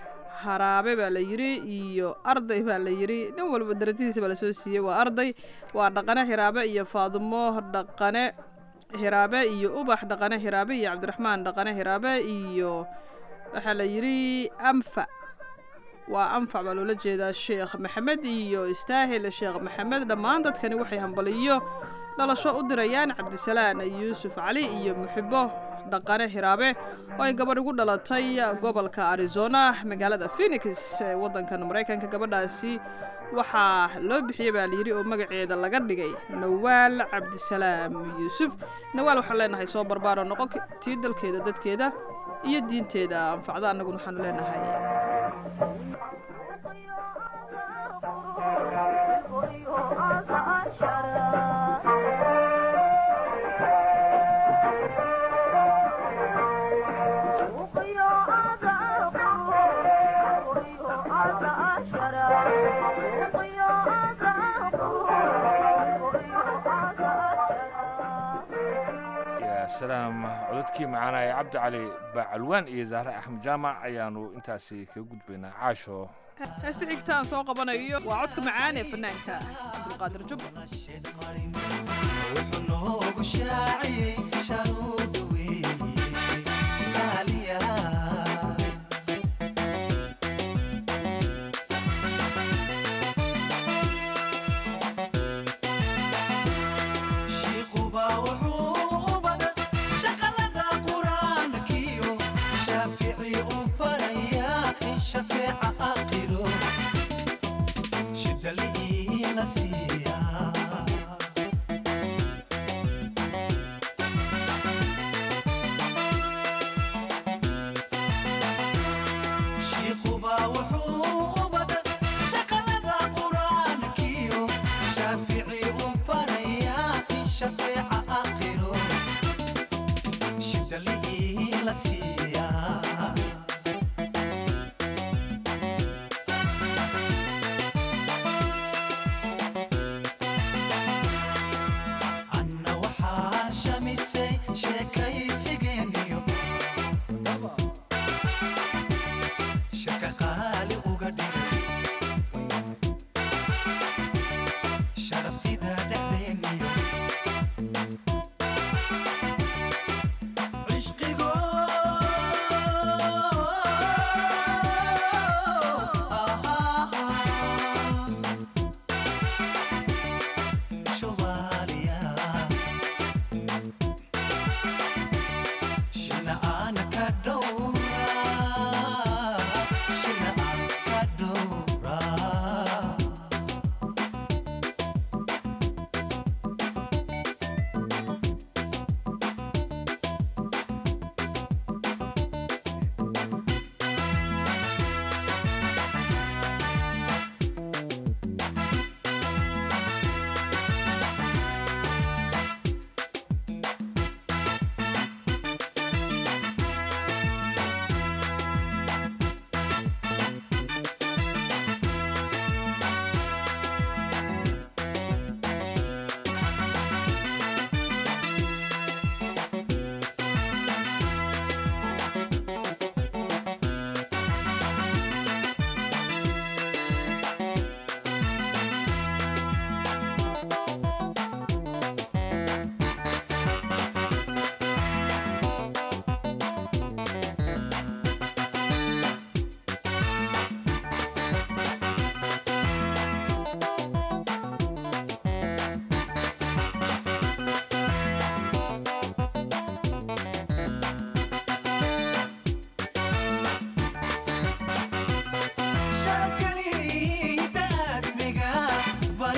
haraabe baa la yidhi iyo arday baa la yidhi nin walba darajadiisa baa lasoo siiyey waa arday waa dhaqane hiraabe iyo faadumo dhaqane hiraabe iyo ubax dhaqane hiraabe iyo cabdiraxmaan dhaqane hiraabe iyo waxaa la yidhi anfac waa anfac baa loola jeedaa sheekh maxamed iyo istaahil sheekh maxamed dhammaan dadkani waxay hambaliyo dhalasho u dirayaan cabdisalaan yuusuf cali iyo muxibo dhaqane hiraabe oo ay gabadh ugu dhalatay gobolka arizona magaalada phoenix ee waddankan maraykanka gabadhaasi waxaa loo bixiyey baa layidhi oo magaceeda laga dhigay nawaal cabdisalaam yuusuf nawaal waxaan leenahay soo barbaaro noqo tii dalkeeda dadkeeda iyo diinteeda anfacda annaguna waxaanu leenahay salaam codadkii macaana ee cabdi cali baacalwaan iyo zahra axmed jaamac ayaanu intaasi kaga gudbaynaa caasho heesta xigta aan soo qabanayo waa codka macaan ee fanaanka cabdulqaadir jubba wuxuu noogu shaaciyey sharuuda weeye qaaliya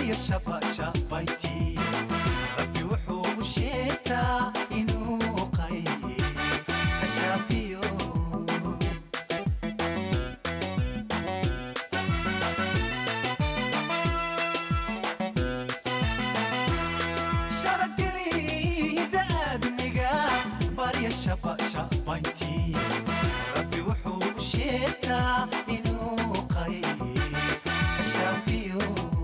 barya shabayti rabbi wuxuu u sheegtaa inuu qayb ka shaafiyo sharageliida aadmiga barya shabayti rabbi wuxuu u sheegtaa inuu qayb ka shaafiyo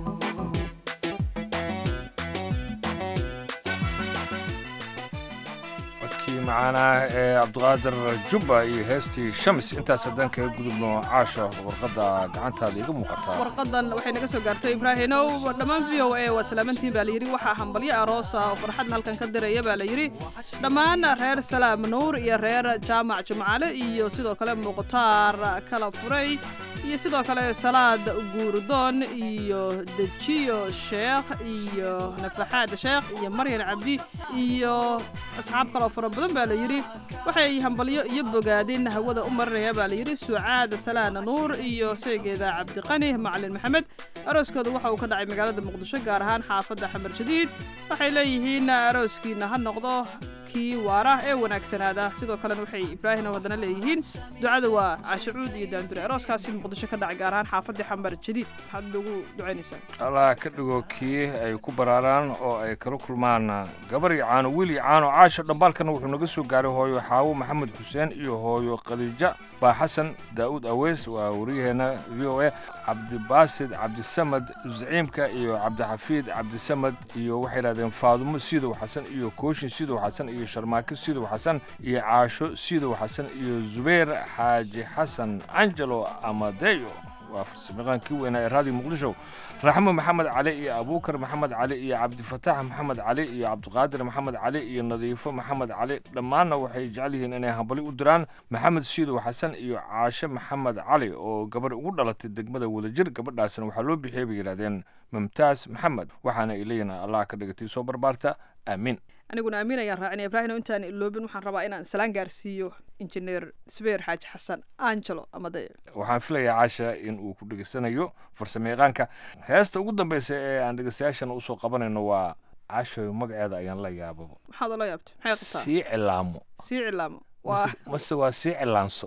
codkii macaanaa ee cabdiqaadir jubba iyo heestii shams intaas haddaan kaga gudubno caasha warqadda gacantaada iga muuqataa warqadan waxay naga soo gaartay ibraahinow dhammaan v o a waa salaamantiin baa layidhi waxaa hambalyo aroos ah oo farxadna halkan ka diraya baa layidhi dhammaan reer salaam nuur iyo reer jaamac jimcale iyo sidoo kale muqhtaar kala furay iyo sidoo kale salaad guurdoon iyo dejiyo sheekh iyo nafaxaad sheekh iyo maryan cabdi iyo asxaab kaloo fara badan baa layidhi waxay hambalyo iyo bogaadin hawada u marinaya baa layidhi sucaad salaana nuur iyo seegeeda cabdiqani macalin maxamed arooskooda waxa uu ka dhacay magaalada muqdisho gaar ahaan xaafadda xamar jadiid waxay leeyihiin arooskiina ha noqdo kii waara ee wanaagsanaada sidoo kalena waxay ibraahina wadana leeyihiin ducada waa caashacuud iyo daandure arooskaasi muqdisho ka dhacay gaar ahaan xaafadda xamar jadiid maxaad ugu ducaynaysaa allah ka dhigo kii ay ku baraaraan oo ay kala kulmaan gabar iyo caano wiil iyo caano caasha dhambaalkana wuxuu naga soo gaaray hooyo xaawo maxamed xuseen iyo hooyo khadiija baa xasan daa'uud aweys waa wariyaheenna v o a cabdibaasid cabdisamad zaciimka iyo cabdixafiid cabdisamad iyo waxay yidhahdeen faadumo sidow xasan iyo kooshin sidow xasan iyo sharmaako sidow xasan iyo caasho sidow xasan iyo zubayr xaaji xasan angelo amadeyo waa farsamayaqaankii weynaa ee raadiyo muqdisho raxmo maxamed cali iyo abuukar maxamed cali iyo cabdifataax maxamed cali iyo cabdiqaadir maxamed cali iyo nadiifo maxamed cali dhammaanna waxay jecel yihiin inay hambali u diraan maxamed siidow xasan iyo caashe maxamed cali oo gabarh ugu dhalatay degmada wadajir gabadhaasna waxaa loo bixiyey bay yidhahdeen mumtaas maxamed waxaana ay leeyihin allah ka dhigatay soo barbaarta aamiin aniguna amiin ayaan raacinaya ibraahino intaan iloobin waxaan rabaa inaan salaan gaarsiiyo injineer sbeer xaaji xasan angelo amade waxaan filayaa caasha in uu ku dhegaysanayo farsamayaqaanka heesta ugu dambeysa ee aan dhegeystayaashana usoo qabanayno waa caasha magaceeda ayaan la yaababa maxaad ola yaabtay maxay qabtaa sii cilaamo sii cilaamo mase waa sii cilaanso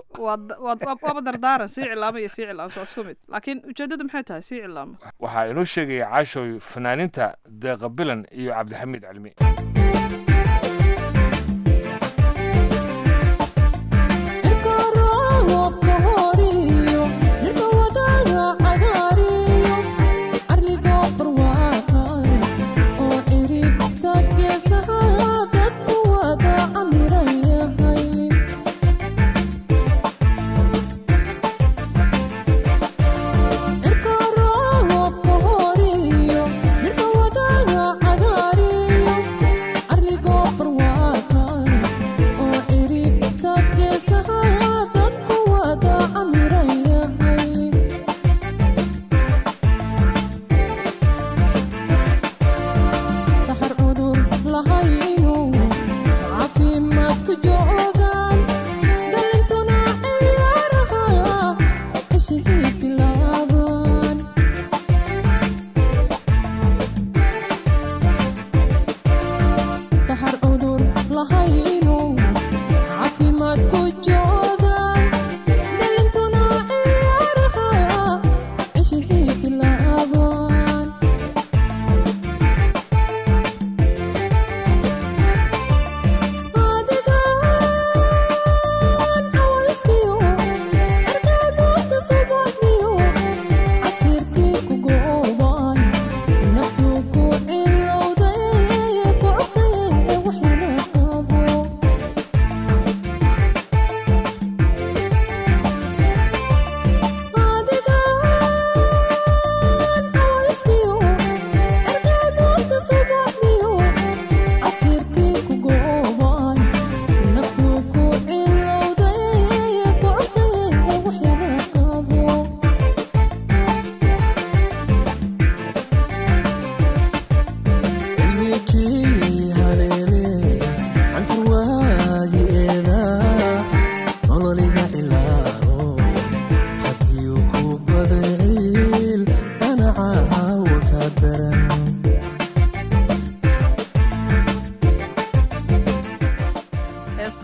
waaba dardaaran sii cilaamo iyo sii cilaanso waa isku mid laakiin ujeeddada maxay tahay sii cilaamo waxaa inoo sheegaya caashoy fanaaniinta deeqa bilan iyo cabdixamiid cilmi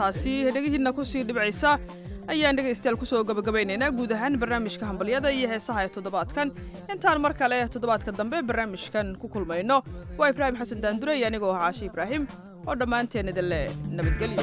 heestaasi dhegihiinna kusii dhibcaysa ayaan dhegaystayaal kusoo gabagabaynaynaa guud ahaan barnaamijka hambalyada iyo heesaha ee toddobaadkan intaan mar kale toddobaadka dambe barnaamijkan ku kulmayno waa ibraahim xasan daandure iyo anigoo ah caashi ibraahim oo dhammaanteen idin leh nabadgelyo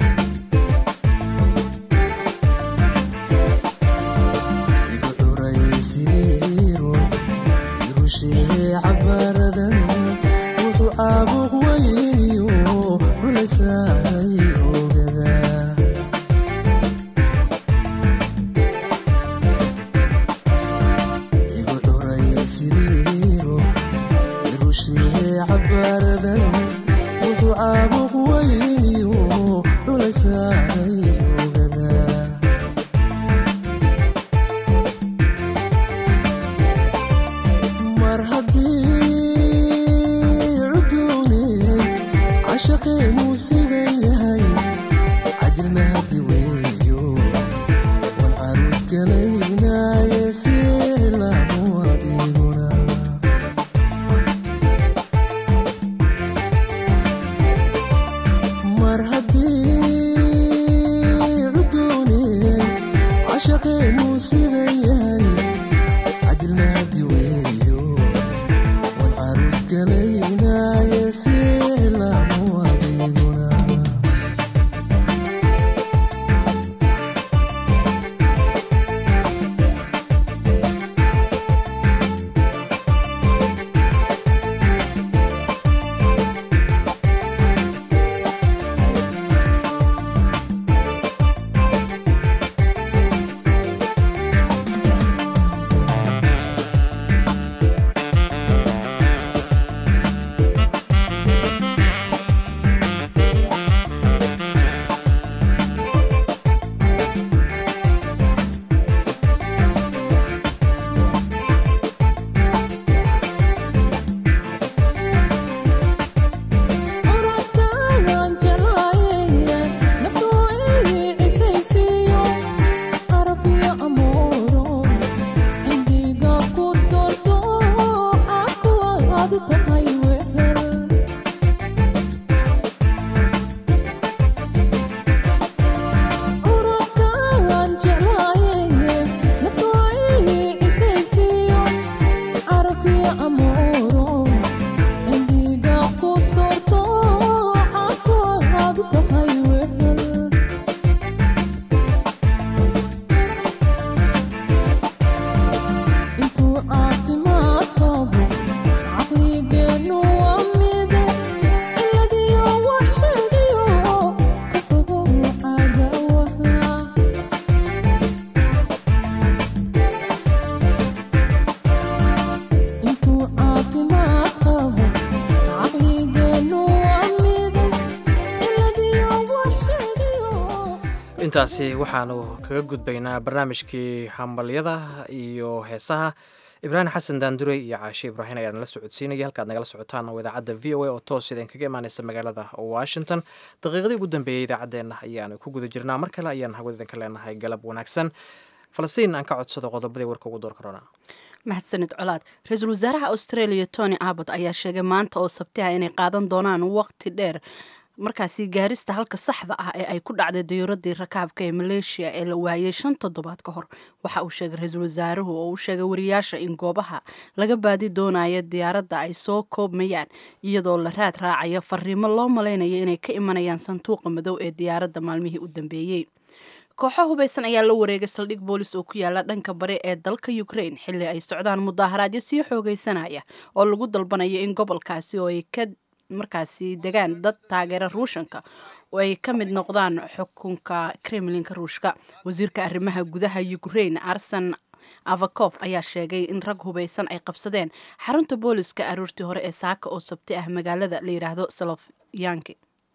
intaasi waxaanu kaga gudbaynaa barnaamijkii hambalyada iyo heesaha ibraahim xasan daandure iyo caashi ibraahim ayaa nala socodsiinaya halkaad nagala socotaan oo idaacadda v o a oo toos idin kaga imaaneysa magaalada washington daqiiqadii ugu dambeeyey idaacaddeenna ayaanu ku guda jirnaa mar kale ayaan hawada idinka leenahay galab wanaagsan falastiin aan ka codsado qodobadii warka ugu door karona mahadsanid colaad ra-iisul wasaaraha australia tony abbott ayaa sheegay maanta oo sabtiha inay qaadan doonaan waqti dheer markaasi gaarista halka saxda ah ee ay ku dhacday diyuuradii rakaabka ee maleeshiya ee la waayey 5 toddobaad ka hor waxa uu sheegay ra-iisul wasaaruhu oo uu sheegay wariyaasha in goobaha laga baadi doonayo diyaaradda ay soo koobmayaan iyadoo la raad raacayo fariimo loo malaynayo inay ka imanayaan sanduuqa madow ee diyaaradda maalmihii u dambeeyey kooxo hubaysan ayaa la wareegay saldhig boolis oo ku yaala dhanka bari ee dalka Ukraine xilli ay socdaan mudaaharaadyo sii xoogaysanaya oo lagu dalbanayo in gobolkaasi oo ay ka markaasi degaan dad taageera ruushanka oo ay ka mid noqdaan xukunka Kremlinka Ruushka wasiirka arrimaha gudaha Ukraine Arsen Avakov ayaa sheegay in rag hubaysan ay qabsadeen xarunta booliska aroortii hore ee saaka oo sabti ah magaalada la yiraahdo Slovyanki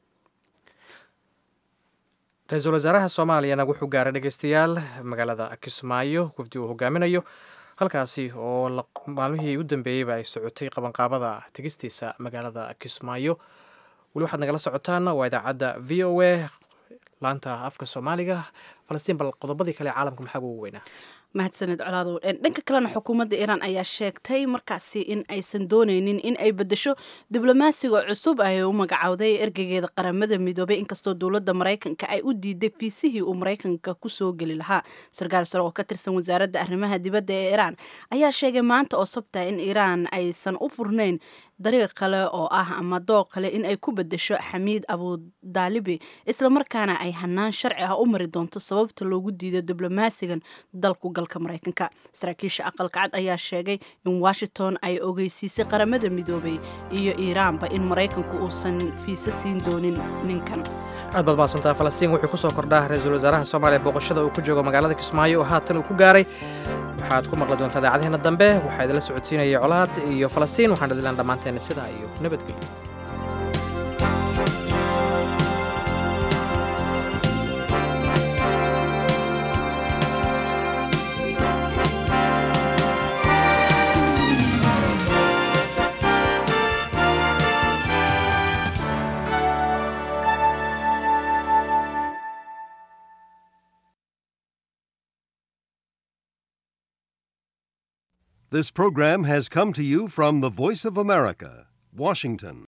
ra-iisul wasaaraha soomaaliyana wuxuu gaaray dhegeystayaal magaalada Kismaayo wafdi uu hogaaminayo halkaasi oo maalmihii u dambeeyeyba ay socotay qabanqaabada tegistiisa magaalada Kismaayo weli waxaad nagala socotaan waa idaacadda v o a laanta afka soomaaliga falastiin bal qodobadii kale caalamka maxaa ugu weynaa mahadsaned colaadow dhanka kalena xukuumadda iiraan ayaa sheegtay markaasi in aysan dooneynin in ay bedesho diblomaasiga cusub ay u magacowday ergeygeeda qaramada midoobay inkastoo dowladda maraykanka ay u diiday fiisihii uu maraykanka kusoo geli lahaa sarkaal sare oo ka tirsan wasaaradda arrimaha dibadda ee iiraan ayaa sheegay maanta oo sabta in iiraan aysan u furnayn dariiq kale oo ah ama dooq kale in ay ku bedesho xamiid abudaalibi islamarkaana ay hanaan sharci ah u mari doonto sababta loogu diiday diblomaasigan dalku galka maraykanka saraakiisha aqalka cad ayaa sheegay in washington ay ogeysiisay qaramada midoobay iyo iiraanba in maraykanku uusan fiisa siin doonin ninkan aad baad mahadsantaha falastiin wuxuu ku soo kordhaa ra-iisul wasaaraha soomaaliya booqashada uu ku joogo magaalada kismaayo oo haatan uu ku gaaray waxaad ku maqli doontaa idaacadaheena dambe waxaa idinla socodsiinaya colaad iyo falastiin waxaan idinlaan dhammaanteena sidaa iyo nabadgelyo This program has come to you from the Voice of America, Washington.